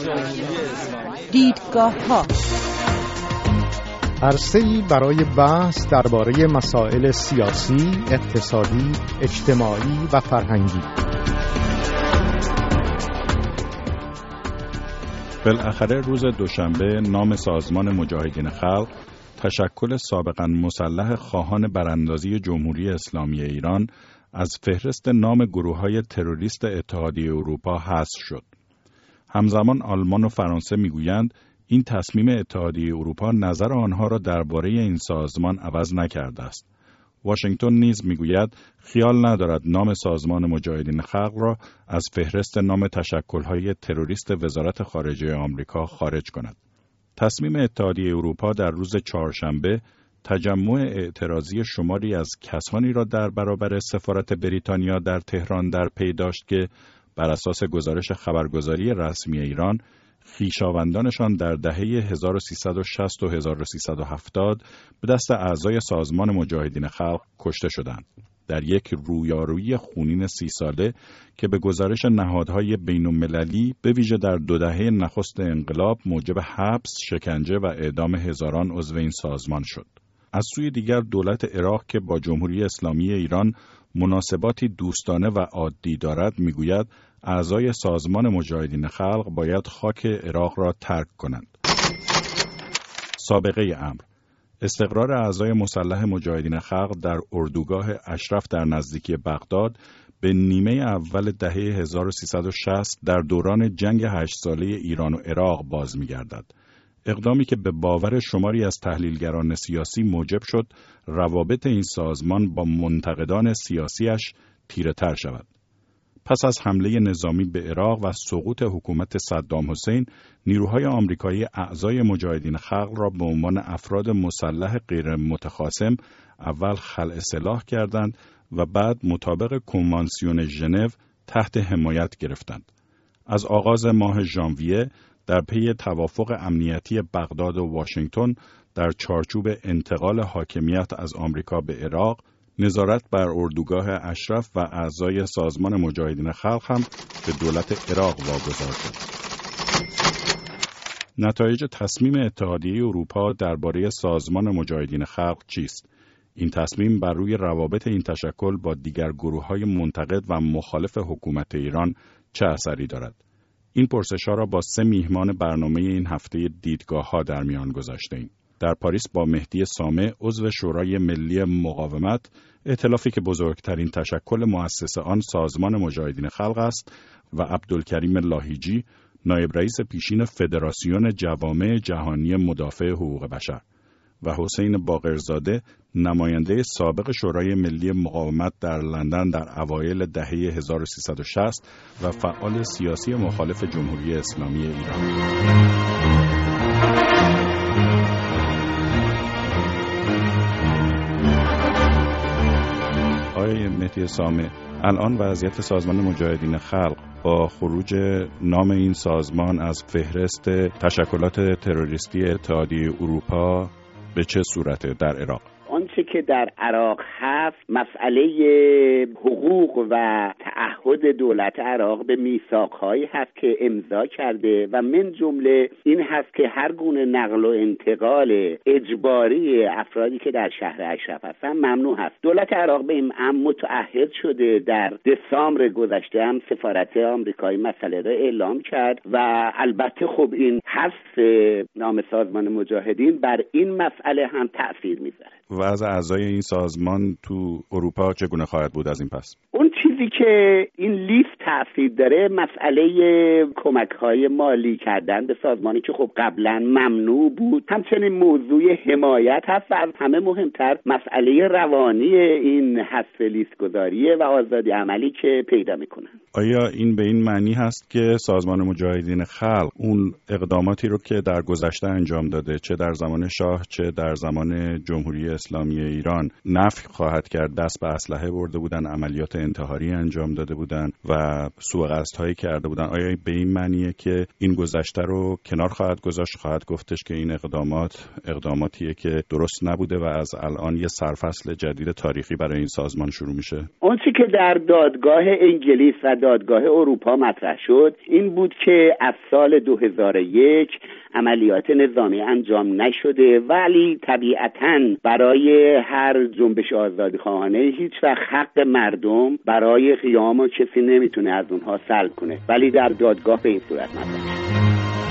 دیدگاه‌ها عرصه‌ای برای بحث درباره مسائل سیاسی، اقتصادی، اجتماعی و فرهنگی. بالاخره روز دوشنبه نام سازمان مجاهدین خلق، تشکل سابقاً مسلح خواهان براندازی جمهوری اسلامی ایران، از فهرست نام گروه‌های تروریست اتحادیه اروپا حذف شد. همزمان آلمان و فرانسه میگویند این تصمیم اتحادیه اروپا نظر آنها را درباره این سازمان عوض نکرده است. واشنگتن نیز میگوید خیال ندارد نام سازمان مجاهدین خلق را از فهرست نام تشکل‌های تروریست وزارت خارجه آمریکا خارج کند. تصمیم اتحادیه اروپا در روز چهارشنبه تجمع اعتراضی شماری از کسانی را در برابر سفارت بریتانیا در تهران در پی داشت که بر اساس گزارش خبرگزاری رسمی ایران خویشاوندانشان در دهه 1360 و 1370 به دست اعضای سازمان مجاهدین خلق کشته شدند. در یک رویارویی خونین 30 ساله که به گزارش نهادهای بین‌المللی به ویژه در 2 دهه نخست انقلاب موجب حبس، شکنجه و اعدام هزاران عضو این سازمان شد. از سوی دیگر دولت عراق که با جمهوری اسلامی ایران مناسباتی دوستانه و عادی دارد میگوید اعضای سازمان مجاهدین خلق باید خاک عراق را ترک کنند. سابقه امر: استقرار اعضای مسلح مجاهدین خلق در اردوگاه اشرف در نزدیکی بغداد به نیمه اول دهه 1360 در دوران جنگ 8 ساله ایران و عراق باز می‌گردد. اقدامی که به باور شماری از تحلیلگران سیاسی موجب شد روابط این سازمان با منتقدان سیاسیش تیره‌تر شود. پس از حمله نظامی به عراق و سقوط حکومت صدام حسین، نیروهای آمریکایی اعضای مجاهدین خلق را به عنوان افراد مسلح غیر متخاصم اول خلع سلاح کردند و بعد مطابق کنوانسیون ژنو تحت حمایت گرفتند. از آغاز ماه ژانویه در پی توافق امنیتی بغداد و واشنگتن در چارچوب انتقال حاکمیت از آمریکا به عراق، نظارت بر اردوگاه اشرف و اعضای سازمان مجاهدین خلق هم به دولت عراق واگذار شد. نتایج تصمیم اتحادیه اروپا درباره سازمان مجاهدین خلق چیست؟ این تصمیم بر روی روابط این تشکل با دیگر گروه‌های منتقد و مخالف حکومت ایران چه اثری دارد؟ این پرسش‌ها را با 3 میهمان برنامه این هفته دیدگاه‌ها در میان گذاشته‌ایم. در پاریس با مهدی سامع، عضو شورای ملی مقاومت، ائتلافی که بزرگترین تشکل مؤسس آن سازمان مجاهدین خلق است، و عبدالکریم لاهیجی، نایب رئیس پیشین فدراسیون جوامع جهانی مدافع حقوق بشر، و حسین باقرزاده، نماینده سابق شورای ملی مقاومت در لندن در اوایل دهه 1360 و فعال سیاسی مخالف جمهوری اسلامی ایران. آقای مهدی سامع، الان وضعیت سازمان مجاهدین خلق با خروج نام این سازمان از فهرست تشکلات تروریستی اتحادیه اروپا به چه صورته در عراق؟ آنچه که در عراق هست مسئله حقوق و تعهد دولت عراق به میثاق‌هایی هست که امضا کرده و من جمله این هست که هر گونه نقل و انتقال اجباری افرادی که در شهر اشرف هستن ممنوع هست. دولت عراق به این امر متعهد شده. در دسامبر گذشته هم سفارت آمریکایی مسئله را اعلام کرد و البته خب این حذف نام سازمان مجاهدین بر این مسئله هم تأثیر میذاره. وضع اعضای این سازمان تو اروپا چگونه خواهد بود از این پس؟ اون چیزی که این لیست تأثیر داره مسئله کمک‌های مالی کردن به سازمانی که خب قبلا ممنوع بود. همچنین موضوع حمایت هست و از همه مهمتر مسئله روانی این حذف لیست گذاریه و آزادی عملی که پیدا میکنن. آیا این به این معنی هست که سازمان مجاهدین خلق اون اقداماتی رو که در گذشته انجام داده، چه در زمان شاه چه در زمان جمهوری اسلامی ایران، نفی خواهد کرد؟ دست به اسلحه برده بودن، عملیات انتحاری تبهکاری انجام داده بودن و سوء قصدهایی کرده بودن. آیا به این معنیه که این گذشته رو کنار خواهد گذاشت، خواهد گفتش که این اقداماتیه که درست نبوده و از الان یه سرفصل جدید تاریخی برای این سازمان شروع میشه؟ اون چی که در دادگاه انگلیس و دادگاه اروپا مطرح شد این بود که از سال 2001 عملیات نظامی انجام نشده، ولی طبیعتاً برای هر جنبش آزادیخواهانه هیچ وقت حق مردم برای قیام و کسی نمیتونه از اونها سلب کنه، ولی در دادگاه به این صورت مطرح شد.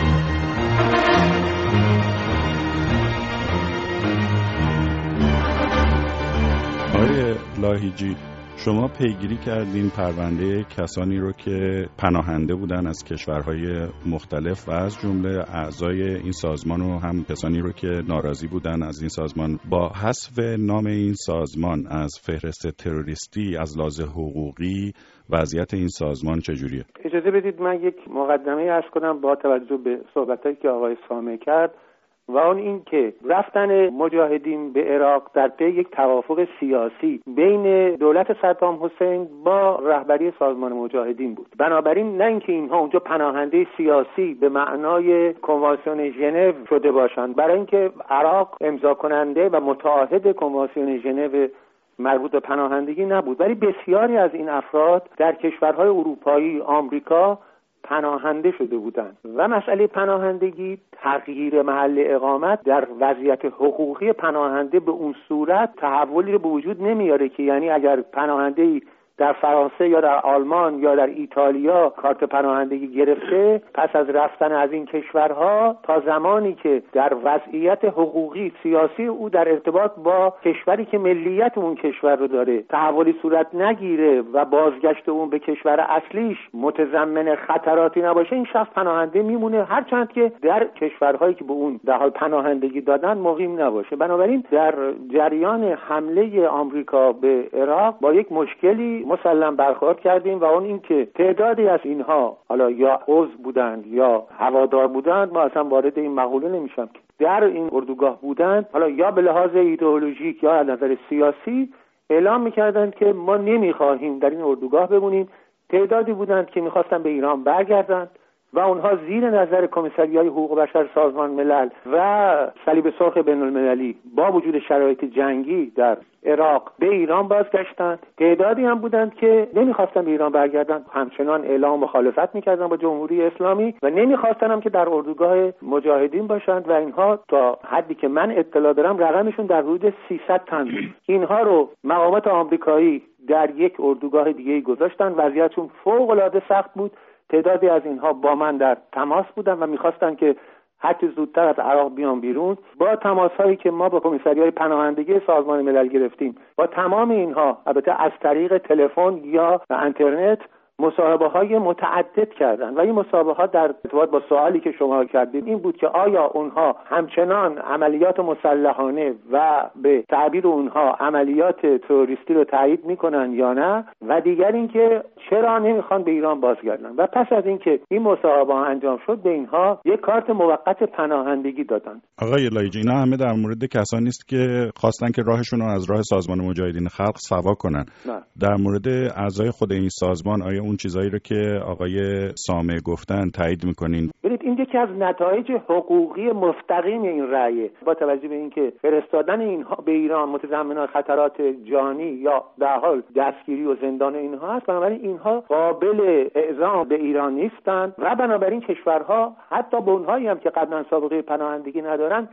آقای لاهیجی، شما پیگیری کردین پرونده کسانی رو که پناهنده بودن از کشورهای مختلف و از جمله اعضای این سازمان و هم کسانی رو که ناراضی بودن از این سازمان. با حذف نام این سازمان از فهرست تروریستی از لحاظ حقوقی وضعیت این سازمان چجوریه؟ اجازه بدید من یک مقدمه عرض کنم با توجه به صحبتایی که آقای سامع کرد و اون این که رفتن مجاهدین به عراق در پی یک توافق سیاسی بین دولت صدام حسین با رهبری سازمان مجاهدین بود. بنابراین نه اینکه اینها اونجا پناهنده سیاسی به معنای کنوانسیون ژنو شده باشند، برای اینکه عراق امضا کننده و متعهد کنوانسیون ژنو مربوط به پناهندگی نبود، ولی بسیاری از این افراد در کشورهای اروپایی، آمریکا پناهنده شده بودند و مسئله پناهندگی تغییر محل اقامت در وضعیت حقوقی پناهنده به اون صورت تحولی رو به وجود نمیاره که یعنی اگر پناهنده‌ای در فرانسه یا در آلمان یا در ایتالیا کارت پناهندگی گرفته، پس از رفتن از این کشورها تا زمانی که در وضعیت حقوقی سیاسی او در ارتباط با کشوری که ملیت اون کشور رو داره تحولی صورت نگیره و بازگشت اون به کشور اصلیش متضمن خطراتی نباشه، این شخص پناهنده میمونه، هرچند که در کشورهایی که به اون در حال پناهندگی دادن مقیم نباشه. بنابراین در جریان حمله آمریکا به عراق با یک مشکلی مسلم برخورد کردیم و اون این که تعدادی از اینها حالا یا عضو بودند یا هوادار بودند، ما اصلا وارد این مقوله نمیشم که در این اردوگاه بودند، حالا یا به لحاظ ایدئولوژیک یا از نظر سیاسی اعلام میکردند که ما نمیخواهیم در این اردوگاه بمونیم. تعدادی بودند که میخواستن به ایران برگردند و اونها زیر نظر کمیسریای حقوق بشر سازمان ملل و صلیب سرخ بین المللی با وجود شرایط جنگی در عراق به ایران بازگشتند. تعدادی هم بودند که نمیخواستن به ایران برگردند، همچنان اعلام مخالفت میکردن با جمهوری اسلامی و نمیخواستن هم که در اردوگاه مجاهدین باشند و اینها تا حدی که من اطلاع دارم رقمشون در حدود 300 تن بود. اینها رو مقامات آمریکایی در یک اردوگاه دیگه گذاشتن، وضعیتشون فوق العاده سخت بود. تعدادی از اینها با من در تماس بودن و میخواستن که هرچه زودتر از عراق بیان بیرون. با تماس‌هایی که ما با کمیسریای پناهندگی سازمان ملل گرفتیم با تمام اینها، البته از طریق تلفن یا اینترنت، مصاحبه‌های متعدد کردن و این مصاحبه‌ها در ارتباط با سوالی که شما کردید این بود که آیا اونها همچنان عملیات مسلحانه و به تعبیر اونها عملیات تروریستی رو تایید میکنن یا نه، و دیگر اینکه چرا نمیخوان به ایران بازگردن. و پس از اینکه این مصاحبه انجام شد به اینها یک کارت موقت پناهندگی دادن. آقای لایجی، اینا همه در مورد کسانی است که خواستن که راهشون رو از راه سازمان مجاهدین خلق سوا کنن. در مورد اعضای خود این سازمان آیا اون چیزایی رو که آقای سامع گفتن تایید میکنین؟ ببینید این یکی از نتایج حقوقی مستقیم این رأیه. با توجه به اینکه فرستادن اینها به ایران متضمن خطرات جانی یا در حال دستگیری و زندان اینها هست، بنابراین اینها قابل اعزام به ایران نیستند و بنابراین کشورها حتی به اونهایی هم که قبلا سابقه پناهندگی ندارن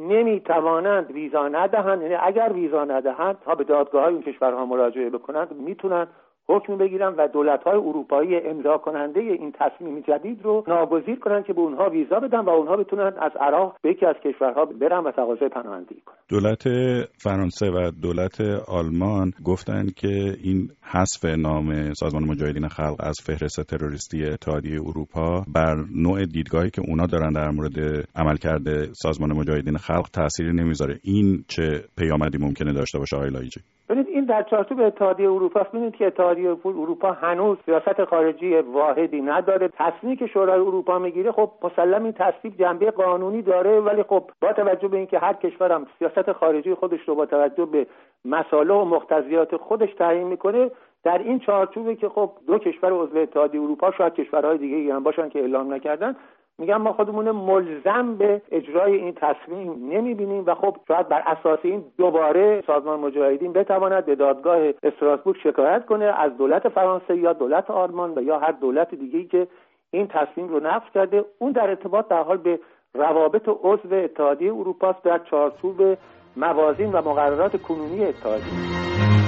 نمیتوانند ویزا ندهند. یعنی اگر ویزا ندهند تا به دادگاه‌های این کشورها مراجعه بکنند میتونن حکم بگیرن و دولت‌های اروپایی امضا کننده این تصمیم جدید رو ناگزیر کنن که به اونها ویزا بدن و اونها بتونن از عراق به یکی از کشورها برن و تقاضای پناهندگی کنن. دولت فرانسه و دولت آلمان گفتن که این حذف نام سازمان مجاهدین خلق از فهرست تروریستی اتحادیه اروپا بر نوع دیدگاهی که اونا دارن در مورد عملکرد سازمان مجاهدین خلق تأثیری نمیذاره. این چه پیامدی ممکنه داشته باشه آقای لایجی؟ ببینید این در چارچوب اتحادیه اروپا است. ببینید که اتحادیه اروپا هنوز سیاست خارجی واحدی نداره. تصمیمی که شورای اروپا میگیره خب مسلم این تصویب جنبه قانونی داره، ولی خب با توجه به اینکه هر کشور هم سیاست خارجی خودش رو با توجه به مصالح و مقتضیات خودش تعیین میکنه، در این چارچوبه که خب 2 کشور عضو اتحادیه اروپا، شاید کشورهای دیگه هم باشن که اعلام نکردن، میگن ما خودمون ملزم به اجرای این تصمیم نمیبینیم و خب شاید بر اساس این دوباره سازمان مجاهدین بتواند به دادگاه استراسبورگ شکایت کنه از دولت فرانسه یا دولت آلمان و یا هر دولت دیگه‌ای که این تصمیم رو نقض کرده. اون در ارتباط در حال به روابط عضو اتحادیه اروپا است در چارچوب موازین و مقررات کنونی اتحادیه.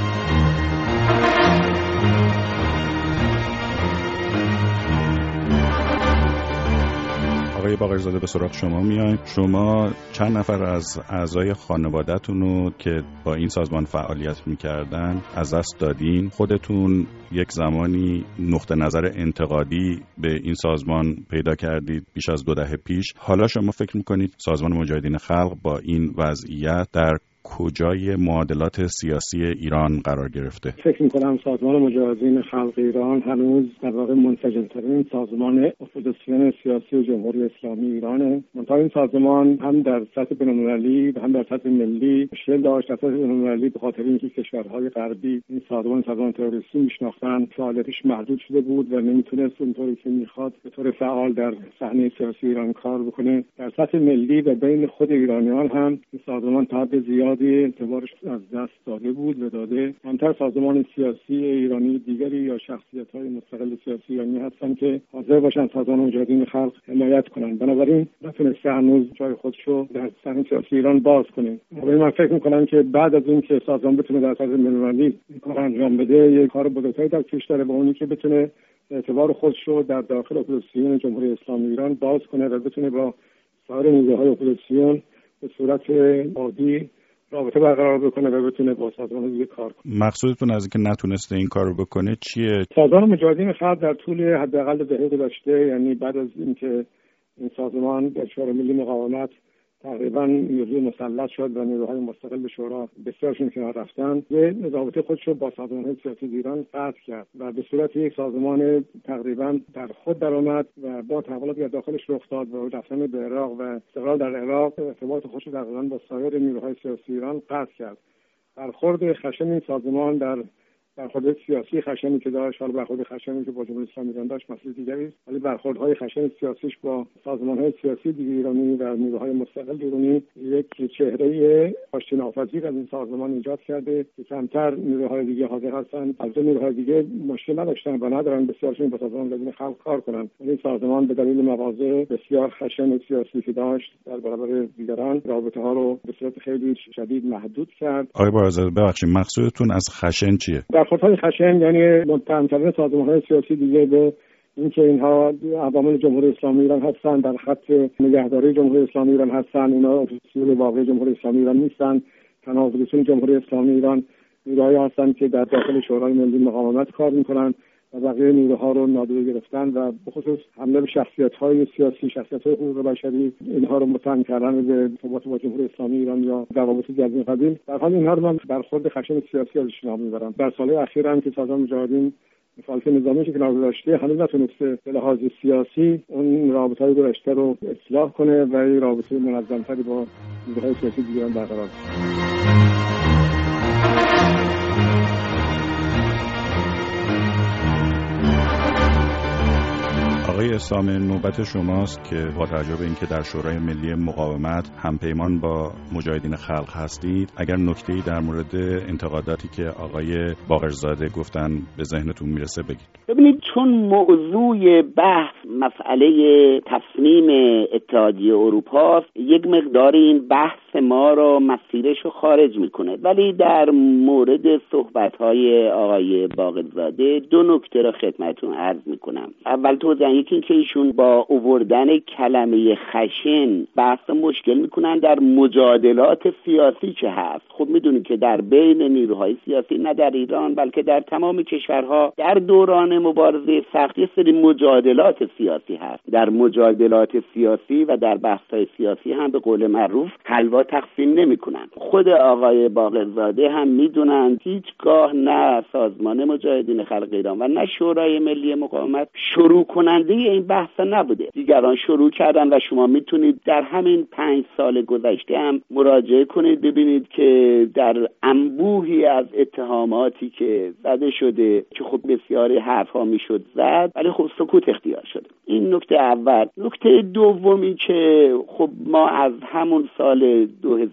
آقای باقرزاده به سراغ شما میایم. شما چند نفر از اعضای خانواده‌تون رو که با این سازمان فعالیت میکردن از دست دادین. خودتون یک زمانی نقطه نظر انتقادی به این سازمان پیدا کردید بیش از 2 دهه پیش. حالا شما فکر میکنید سازمان مجاهدین خلق با این وضعیت در کجای معادلات سیاسی ایران قرار گرفته؟ فکر می‌کنم سازمان مجاهدین خلق ایران هنوز در واقع منسجم‌ترین سازمان اپوزیسیون سیاسی جمهوری اسلامی ایرانه. منتها این سازمان هم در سطح بین‌المللی و هم در سطح ملی مشکل داشت. در سطح بین‌المللی به خاطر اینکه کشورهای غربی این سازمان تروریستی میشناختن، فعالیتش محدود شده بود و نمیتونست اونطوری که میخواد به طور فعال در صحنه سیاسی ایران کار بکنه. در سطح ملی و بین خود ایرانیان هم این سازمان تا حد زیادی اعتبارش از دست داده بود و داده. کمتر سازمان سیاسی ایرانی دیگری یا شخصیت‌های مستقل سیاسی ایرانی هستند که حاضر باشن سازمان مجاهدین خلق حمایت کنند. بنابراین نتونسته هنوز جای خودشو در صحنه سیاسی ایران باز کنه. من فکر می‌کنم که بعد از این که سازمان بتونه در سطح بین‌المللی کار انجام بده، یک کار بزرگتری در پیش داره با اونی که بتونه اعتبار خودشو در داخل اپوزیسیون جمهوری اسلامی ایران باز کنه و بتونه با سایر نیروهای اپوزیسیون به صورت عادی رابطه برقرار بکنه و بتونه با سازمان دیگه کار کنه. مقصودتون از اینکه نتونسته این کارو بکنه چیه؟ سازمان مجاهدین خلق در طول حداقل دهه گذشته، یعنی بعد از اینکه این سازمان در شورای ملی مقاومت تقریبا نیروی مسلط شد و نیروهای مستقل شورا بسیارشون کنار رفتن، یه رابطه خودش رو با سازمان‌های سیاسی ایران قطع کرد و به صورت یک سازمان تقریبا در خود درآمد و با تحولاتی که داخلش رخ داد و رفتن به عراق و استقرار در عراق، ارتباط خودش رو تقریبا با سایر نیروهای سیاسی ایران قطع کرد. برخورد خشن این سازمان در برخورد سیاسی خشنی که داشت، حالا برخورد خشنی که با جمهوری اسلامی ایران داشت مسئله دیگری است، ولی برخوردهای خشن سیاسیش با سازمان‌های سیاسی دیگر ایرانی و نیروهای مستقل ایرانی یک چهره آشتیناپذیر از این سازمان ایجاد کرده که کمتر نیروهای دیگه حاضر هستند. البته نیروهای دیگه مشکل نداشتن و ندارن بسیارشون با سازمان مجاهدین خلق کار کنند. این سازمان به دلیل مواضع بسیار خشن سیاسی که داشت در برابر دیگران، رابطه‌ها رو به صورت خیلی شدید محدود کرد. آقای باقرزاده ببخشید، مقصودتون از خشن چیه؟ برخوردهای خشن یعنی متهم‌ترین سازمان‌های سیاسی دیگه به اینکه اینها عوامل جمهوری اسلامی ایران هستن، در خط نگهداری جمهوری اسلامی ایران هستن، اینا اپوزیسیون واقعی جمهوری اسلامی ایران نیستن، تنها اپوزیسیون جمهوری اسلامی ایران نیروهایی هستن که در داخل شورای ملی مقاومت کار میکنن و بقیه نیروها رو نادیده گرفتن و به خصوص حمله به شخصیت‌های سیاسی، شخصیت‌های حقوق بشری، اینها رو متهم کردن به ارتباط با جمهوری اسلامی ایران یا روابطی از این قبیل. در حال اینها رو من برخورد خشن سیاسی ازش نام میبرم. در سال‌های اخیر هم که سازمان مجاهدین مخالف نظامی که کنار گذاشته، هنوز نتونسته به لحاظ سیاسی اون رابطه‌های گذشته رو اصلاح کنه و این رابطه منظم‌تری با نیروهای سیاسی دیگران برقرار کنه. آقای اسلام، نوبت شماست که با توجه به اینکه در شورای ملی مقاومت همپیمان با مجاهدین خلق هستید، اگر نکته‌ای در مورد انتقاداتی که آقای باقرزاده گفتن به ذهنتون میرسه بگید. ببینید، چون موضوع بحث مسئله تصمیم اتحادیه اروپا است، یک مقدار این بحث ما رو مسیرش رو خارج میکنه، ولی در مورد صحبت‌های آقای باقرزاده 2 نکته را خدمتتون عرض میکنم. اول توضیح یکی که ایشون با آوردن کلمه خشن بحث مشکل میکنن در مجادلات سیاسی که هست. خب میدونید که در بین نیروهای سیاسی نه در ایران بلکه در تمام کشورها در دوران مبارزه سخت یه سری مجادلات سیاسی هست. در مجادلات سیاسی و در بحث‌های سیاسی هم به قول معروف حلوا ها تقسیم نمی‌کنن. خود آقای باقرزاده هم میدونن هیچگاه نه سازمان مجاهدین خلق ایران و نه شورای ملی مقاومت شروع کننده این بحث نبوده. دیگران شروع کردن و شما میتونید در همین 5 سال گذشته هم مراجعه کنید ببینید که در انبوهی از اتهاماتی که زده شده که خب بسیاری حرفها میشد زد ولی خب سکوت اختیار شده. این نکته اول. نکته دومی که خب ما از همون سال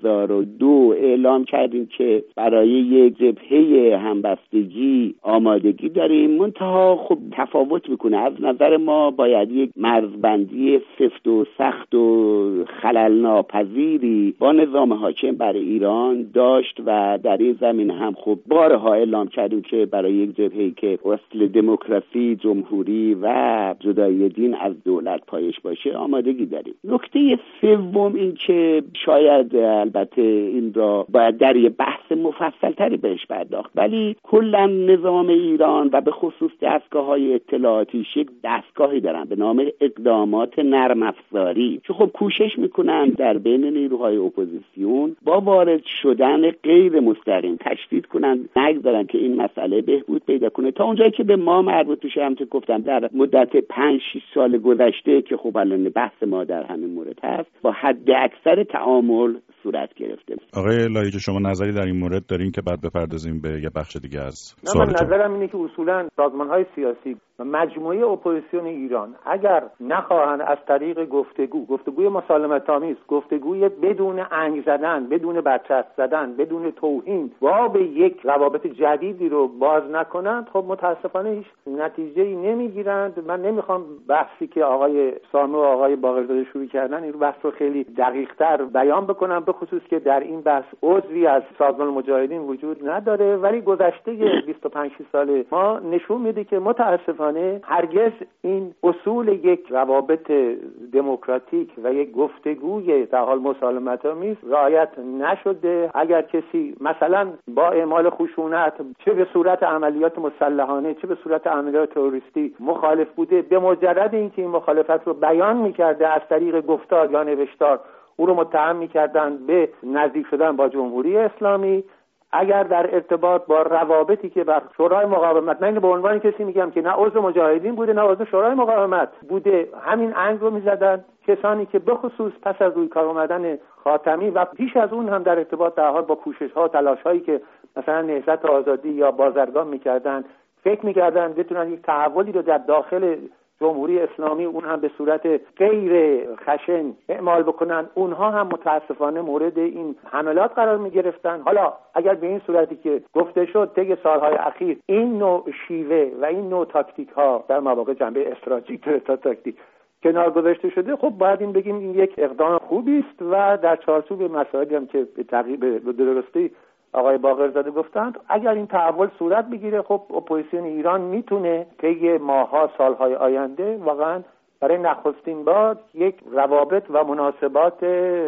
2002 اعلام کردیم که برای یک جبهه همبستگی آمادگی داریم، منتها خب تفاوت میکنه. از نظر ما باید یک مرزبندی سفت و سخت و خلل ناپذیری با نظام حاکم بر ایران داشت و در این زمین هم خب بارها اعلام کردیم که برای یک جبهه‌ای که اصل دموکراسی، جمهوری و جدایی دین از دولت پایش باشه آمادگی داریم. نکته سوم این که شاید البته این را باید در یه بحث مفصل‌تری بهش پرداخت، ولی کلا نظام ایران و به خصوص دستگاه‌های اطلاعاتیش یک دستگاهی دارن به نام اقدامات نرم افزاری که خب کوشش میکنن در بین نیروهای اپوزیسیون با وارد شدن غیر مستقیم تشدید کنن، نگذارن که این مسئله بهبود پیدا کنه. تا اونجایی که به ما مربوط میشه هم که گفتم در مدت 5-6 سال گذشته که خب الان بحث ما در همین مورد هست با حد اکثر تعامل صورت گرفته. آقای لایجه شما نظری در این مورد دارین که بعد بپردازیم به یه بخش دیگه از سوالتون؟ من نظرم اینه که اصولا سازمان‌های سیاسی و مجموعه اپوزیسیون ایران اگر نخواهند از طریق گفتگوی مسالمت‌آمیز، گفتگوی بدون انگ زدن، بدون برچسب زدن، بدون توهین و به یک روابط جدیدی رو باز نکنند، خب متاسفانه هیچ نتیجه‌ای نمیگیرند. من نمیخوام بحثی که آقای سامه و آقای باقرزاده شروع کردن این بحث رو خیلی دقیق‌تر بیان بکنم، به خصوص که در این بحث عضوی از سازمان مجاهدین وجود نداره، ولی گذشته 25 ساله ما نشون میده که متاسفانه هرگز این اصول یک روابط دموکراتیک و یک گفتگوی در حال مسالمت‌آمیز رعایت نشده. اگر کسی مثلا با اعمال خشونت چه به صورت عملیات مسلحانه چه به صورت عملیات تروریستی مخالف بوده، به مجرد اینکه این مخالفت رو بیان میکرده از طریق گفتار یا نوشتار او رو متهم میکردن به نزدیک شدن با جمهوری اسلامی. اگر در ارتباط با روابطی که بر شورای مقاومت، من به عنوان کسی میگم که نه عضو مجاهدین بوده نه عضو شورای مقاومت بوده، همین انگ رو میزدن کسانی که به خصوص پس از روی کار آمدن خاتمی و پیش از اون هم در ارتباط در حال با کوشش‌ها و تلاش‌هایی که مثلا نهضت آزادی یا بازرگان میکردن فکر میکردن بتونن یک تحولی رو در داخل جمهوری اسلامی اون هم به صورت غیر خشن اعمال بکنن. اونها هم متاسفانه مورد این حملات قرار می گرفتن. حالا اگر به این صورتی که گفته شد طی سالهای اخیر این نوع شیوه و این نوع تاکتیک ها در مواقع جنبه استراتژیک تا تاکتیک کنار گذاشته شده، خب باید این بگیم این یک اقدام خوبی است و در چارچوب مسائلی هم که به تقریب به درستی آقای باقرزاده گفتند اگر این تحول صورت بگیره، خب اپوزیسیون ایران میتونه طی ماه‌ها سالهای آینده واقعا برای نخستین بار یک روابط و مناسبات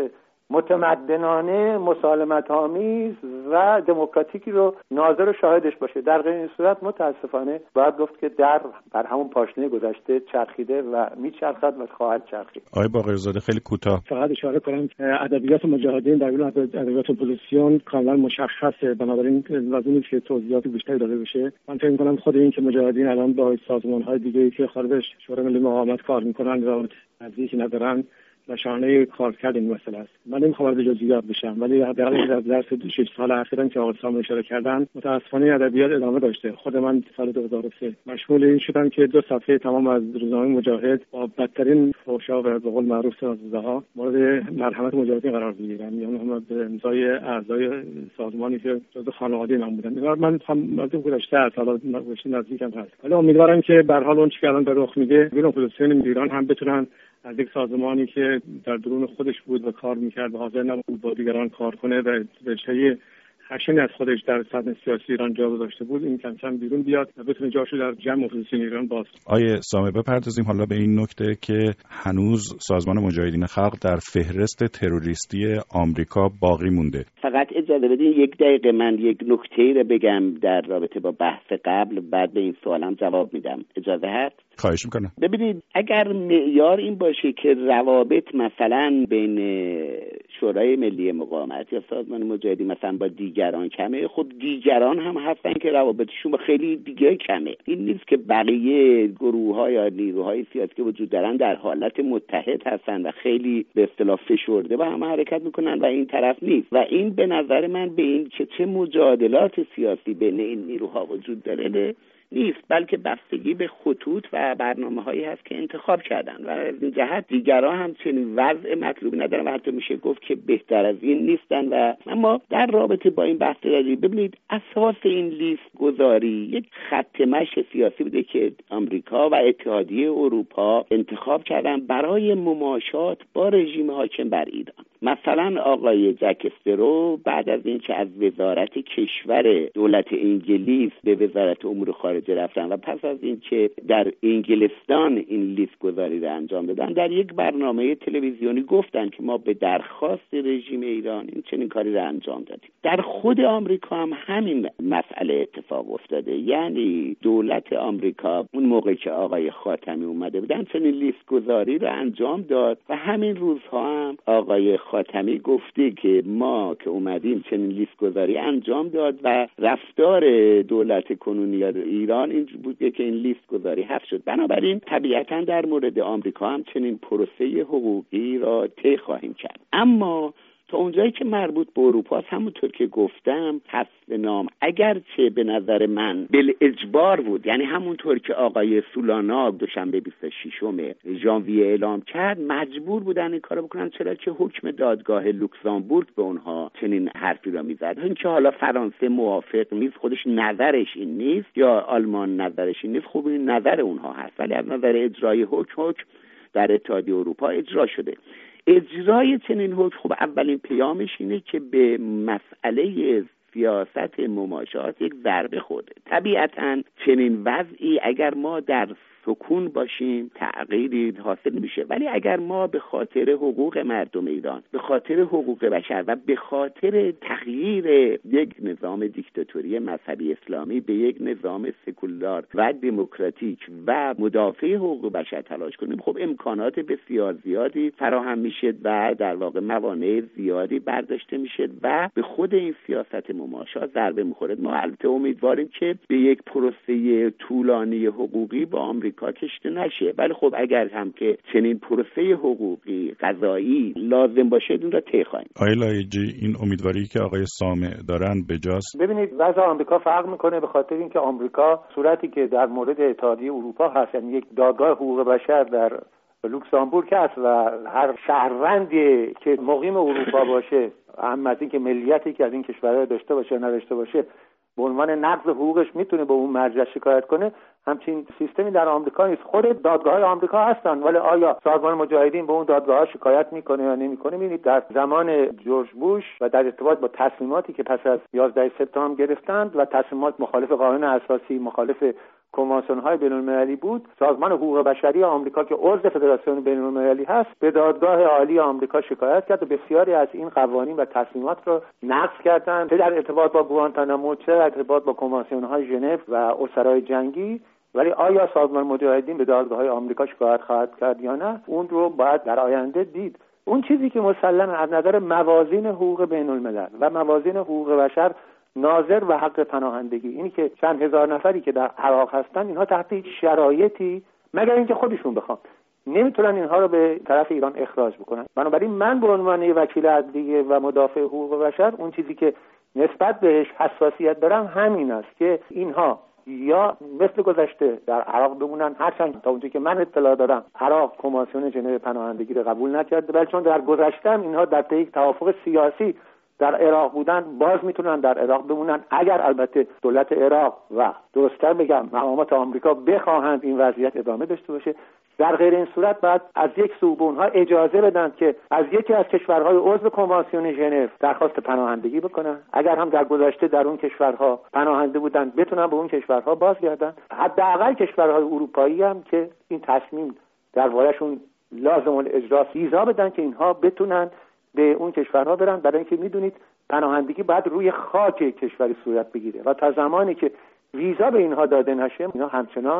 متمدنانه، مسالمت‌آمیز و دموکراتیکی رو ناظر و شاهدش باشه. در غیر این صورت متاسفانه باید گفت که بر همون پاشنه گذشته چرخیده و میچرخد و خواهد چرخید. آقای باقرزاده خیلی کوتاه فقط اشاره کنم که ادبیات مجاهدین در بین ادبیات اپوزیسیون کاملا مشخصه، بنابراین لازم نیست که توضیحات بیشتری داده بشه. من فکر می‌کنم خود این که مجاهدین الان با سازمان‌های دیگه‌ای که خارج شورای ملی مقاومت کار می‌کنن و نزدیکی ندارن نشانه کارکرد این مسئله است. من نمیخوام وارد جزئیات بشم، ولی حداقل از درس 6 سال اخیرا که آقای سامه اشاره کردن متاسفانه ادبیات ادامه داشته. خود من سال 2003 مشغول این شدم که 2 صفحه تمام از روزنامه مجاهد با بدترین فحشا و به قول معروف سازدها مورد مرحمت مجاهدین قرار بگیرن، یعنی هم به امضای اعضای سازمانی که جزء خانواده من بودن. من هم گذشته سال نزدیکم هست. ولی امیدوارم که به هر حال اون چیزی که الان به رخ میده بین اپوزیسیون ایران هم بتونن از یک سازمانی که در درون خودش بود و کار میکرد و حاضر نبود با دیگران کار کنه و رشته خشنی از خودش در سطح سیاسی ایران جا گذاشته بود، این کم کم بیرون بیاد و بتونه جاشو در جمع اپوزیسیون ایران باز. آیه سامه بپردازیم حالا به این نکته که هنوز سازمان مجاهدین خلق در فهرست تروریستی آمریکا باقی مونده. فقط اجازه بدین 1 دقیقه من یک نکته‌ای رو بگم در رابطه با بحث قبل، بعد به این سوالم جواب میدم. اجازه هست؟ خواهش میکنم. ببینید اگر معیار این باشه که روابط مثلا بین شورای ملی مقاومت یا سازمان مجاهدین مثلا با دیگران کمه، خب دیگران هم هستن که روابطشون با خیلی دیگه کمه. این نیست که بقیه گروه‌ها یا نیروهای سیاسی که وجود دارن در حالت متحد هستن و خیلی به اصطلاح فشرده با هم حرکت میکنن و این طرف نیست. و این به نظر من به این که چه مجادلات سیاسی بین این نیروها وجود داره نیست، بلکه بستگی به خطوط و برنامه‌هایی هست که انتخاب کردن و از این جهت دیگران هم چنین وضع مطلوبی ندارن و حتی میشه گفت که بهتر از این نیستن. و اما در رابطه با این بحث داری، ببینید اساس این لیست گذاری یک خط مشی سیاسی بوده که آمریکا و اتحادیه اروپا انتخاب کردن برای مماشات با رژیم حاکم بر ایران. مثلا آقای جک استرو بعد از اینکه از وزارت کشور دولت انگلیس به وزارت امور خارجه رفتن و پس از اینکه در انگلستان این لیست گذاری را انجام دادن، در یک برنامه تلویزیونی گفتن که ما به درخواست رژیم ایران این چنین کاری را انجام دادیم. در خود آمریکا هم همین مسئله اتفاق افتاده، یعنی دولت آمریکا اون موقع که آقای خاتمی اومده بودن چنین لیست گذاری را انجام داد و همین روزها هم آقای خاتمی گفته که ما که اومدیم چنین لیست گذاری انجام داد و رفتار دولت کنونی ایران این بوده که این لیست گذاری حذف شد. بنابراین طبیعتاً در مورد آمریکا هم چنین پروسه حقوقی را طی خواهیم کرد. اما تا اونجایی که مربوط به اروپا است، همونطور که گفتم حذف نام اگرچه به نظر من بالاجبار بود، یعنی همونطور که آقای سولانا دوشنبه 26 ژانویه اعلام کرد مجبور بودن این کارو بکنن، چرا که حکم دادگاه لوکزامبورگ به اونها چنین حرفی را میزد. اینکه حالا فرانسه موافق نیست، خودش نظرش این نیست، یا آلمان نظرش این نیست، خب این نظر اونها هست، ولی از نظر اجرای حکم در اتحادیه اروپا اجرا شده. اجرای چنین حکم خب اولین پیامش اینه که به مسئله سیاست مماشات یک ضربه خورده. طبیعتاً چنین وضعی اگر ما در سکون باشیم تغییری حاصل میشه، ولی اگر ما به خاطر حقوق مردم ایران، به خاطر حقوق بشر و به خاطر تغییر یک نظام دیکتاتوری مذهبی اسلامی به یک نظام سکولار و دموکراتیک و مدافع حقوق بشر تلاش کنیم، خب امکانات بسیار زیادی فراهم میشه و در واقع موانع زیادی برداشته میشه و به خود این سیاست مماشات ضربه میخوره. ما البته امیدواریم که به یک پروسه طولانی حقوقی با آمریکا کشته نشه، ولی خب اگر هم که چنین پروسه حقوقی قضایی لازم باشه اون را طی خواهیم. آقای لایجی، این امیدواری که آقای سامع دارن بجاست؟ ببینید وضع آمریکا فرق میکنه به خاطر اینکه آمریکا صورتی که در مورد اتحادیه اروپا هست، یعنی یک دادگاه حقوق بشر در لوکزامبورگ هست و هر شهروندی که مقیم اروپا باشه، اهم از این که ملیتی که از این کشورها داشته باشه نداشته باشه، به عنوان نقض حقوقش میتونه به اون مرجع شکایت کنه. همچین سیستمی در آمریکا نیست. خود دادگاه‌های آمریکا هستن، ولی آیا سازمان مجاهدین به اون دادگاه‌ها شکایت میکنه یا نمیکنه؟ ببینید در زمان جورج بوش و در ارتباط با تصمیماتی که پس از 11 سپتامبر گرفتند و تصمیمات مخالف قانون اساسی، مخالف کنوانسیون‌های بین‌المللی بود، سازمان حقوق بشری آمریکا که عضو فدراسیون بین‌المللی هست به دادگاه عالی آمریکا شکایت کرد و بسیاری از این قوانین و تصمیمات را نقض کردند، چه در ارتباط با گوانتانامو، چه در ارتباط با کنوانسیون‌های ژنو و اسرای جنگی. ولی آیا سازمان مجاهدین به دادگاه‌های آمریکا شکایت خواهد کرد یا نه، اون رو باید در آینده دید. اون چیزی که مسلماً از نظر موازین حقوق بین‌الملل و موازین حقوق بشر ناظر و حق پناهندگی، اینی که چند هزار نفری که در عراق هستن، اینها تحت شرایطی مگر اینکه خودشون بخوان نمیتونن اینها رو به طرف ایران اخراج بکنن. بنابراین من به عنوان وکیل عدلیه و مدافع حقوق بشر اون چیزی که نسبت بهش حساسیت دارم همین است که اینها یا مثل گذشته در عراق بمونن، هرچند تا اونجایی که من اطلاع دارم عراق کنوانسیون ژنو پناهندگی رو قبول نکرده، ولی چون در گذشته اینها در طی یک توافق سیاسی در عراق بودن، باز میتونن در عراق بمونن، اگر البته دولت عراق و درست‌تر بگم مقامات آمریکا بخواهند این وضعیت ادامه داشته باشه. در غیر این صورت بعد از یک سو به اونها اجازه بدن که از یکی از کشورهای عضو کنوانسیون ژنو درخواست پناهندگی بکنن، اگر هم در گذشته در اون کشورها پناهنده بودن بتونن به اون کشورها بازگردن. حداقل کشورهای اروپایی هم که این تصمیم درباره‌شون لازم الاجرا ویزا بدن که اینها بتونن به اون کشورها برن، برای اینکه میدونید پناهندگی باید روی خاک کشوری صورت بگیره و تا زمانی که ویزا به اینها داده نشه، اینا همچنان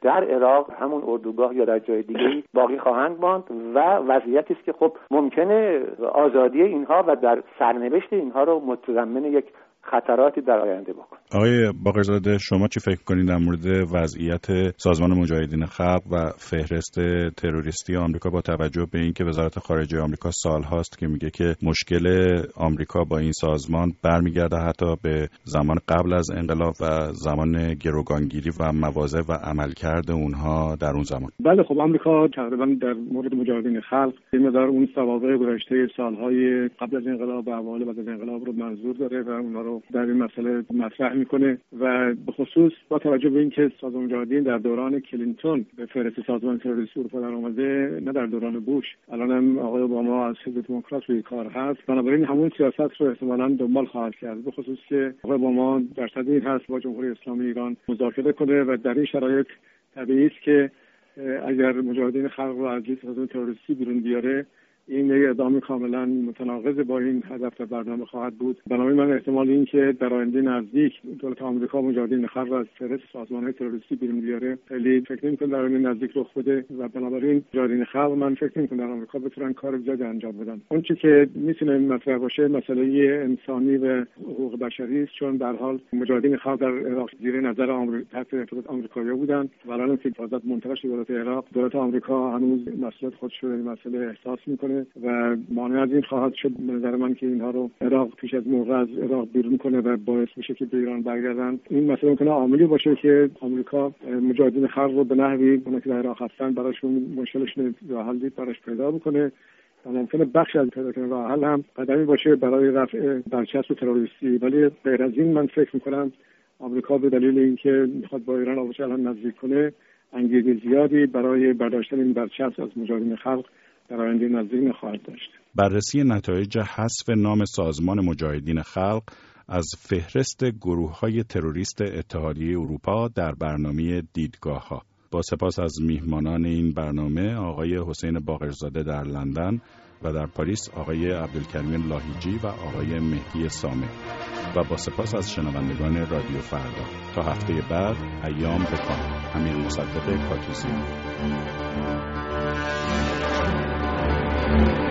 در عراق همون اردوگاه یا در جای دیگه‌ای باقی خواهند ماند و وضعیتی است که خب ممکنه آزادی اینها و در سرنوشت اینها رو متضمن یک خطراتی در آینده بکن. آقای باقرزاده، شما چی فکر کنید در مورد وضعیت سازمان مجاهدین خلق و فهرست تروریستی آمریکا با توجه به اینکه وزارت خارجه آمریکا سالهاست که میگه که مشکل آمریکا با این سازمان برمیگرده حتی به زمان قبل از انقلاب و زمان گروگانگیری و مواضع و عملکرد اونها در اون زمان؟ بله، خب آمریکا تقریبا در مورد مجاهدین خلق این مقدار اون سوابق گذشته سالهای قبل از انقلاب و احوال بعد از انقلاب رو منظور داره و اونها رو در این مسئله مطرح میکنه و به خصوص با توجه به اینکه سازمان مجاهدین در دوران کلینتون به فهرست سازمان تروریستی اروپا در اومده، نه در دوران بوش. الان هم آقای اوباما از حزب دموکرات روی کار هست، بنابراین همون سیاست رو احتمالاً دنبال خواهد کرد. به خصوص که آقای اوباما در صدد این هست با جمهوری اسلامی ایران مذاکره کنه و در این شرایط طبیعی است که اگر مجاهدین خلق رو از لیست سازمان تروریستی بیرون بیاره، این اقدام کاملا متناقض با این هدف و برنامه خواهد بود. بنابراین من احتمال این که در آینده نزدیک دولت آمریکا مجاهدین خلق از فهرست سازمان‌های تروریستی بیرون بیاره خیلی فکر نمی‌کنم در آینده نزدیک رخ بده و بنابراین مجاهدین خلق من فکر نمی‌کنم در آمریکا بتونن کار زیادی انجام بدن. اون چیزی که میتونه مطرح باشه مسئله انسانی و حقوق بشری است، چون در حال مجاهدین خلق در عراق زیر نظر آمریکا تحت ارتباط آمریکایی‌ها بودن و الان که حفاظت منتقل شده دولت عراق، دولت آمریکا هنوز مسئولیت خودش رو این مسئله احساس می‌کنه و مانع از این خواهد شد به نظر من که اینها رو عراق پیش از موقع از عراق بیرون کنه و باعث بشه که به ایران برگردن. این مسئله ممکنه عاملی باشه که آمریکا مجاهدین خلق رو به نحوی اونایی که در عراق هستن براشون مشکلشون راه حل براش پیدا بکنه و ممکنه بخش از پیدا کردن راه حل هم قدمی باشه برای رفع برچسب تروریستی. ولی غیر از این من فکر می‌کنم آمریکا به دلیل اینکه می‌خواد با ایران آبوچه هم نزدیک کنه انگیزه زیادی برای برداشتن این برچسب از مجاهدین خلق در آینده نزدیک نخواهد داشت. بررسی نتایج حذف نام سازمان مجاهدین خلق از فهرست گروه‌های تروریست اتحادیه اروپا در برنامه دیدگاه‌ها. با سپاس از میهمانان این برنامه آقای حسین باقرزاده در لندن و در پاریس آقای عبدالکریم لاهیجی و آقای مهدی سامع و با سپاس از شنوندگان رادیو فردا. تا هفته بعد، ایام بکام. امیر مصدق کاتوزی.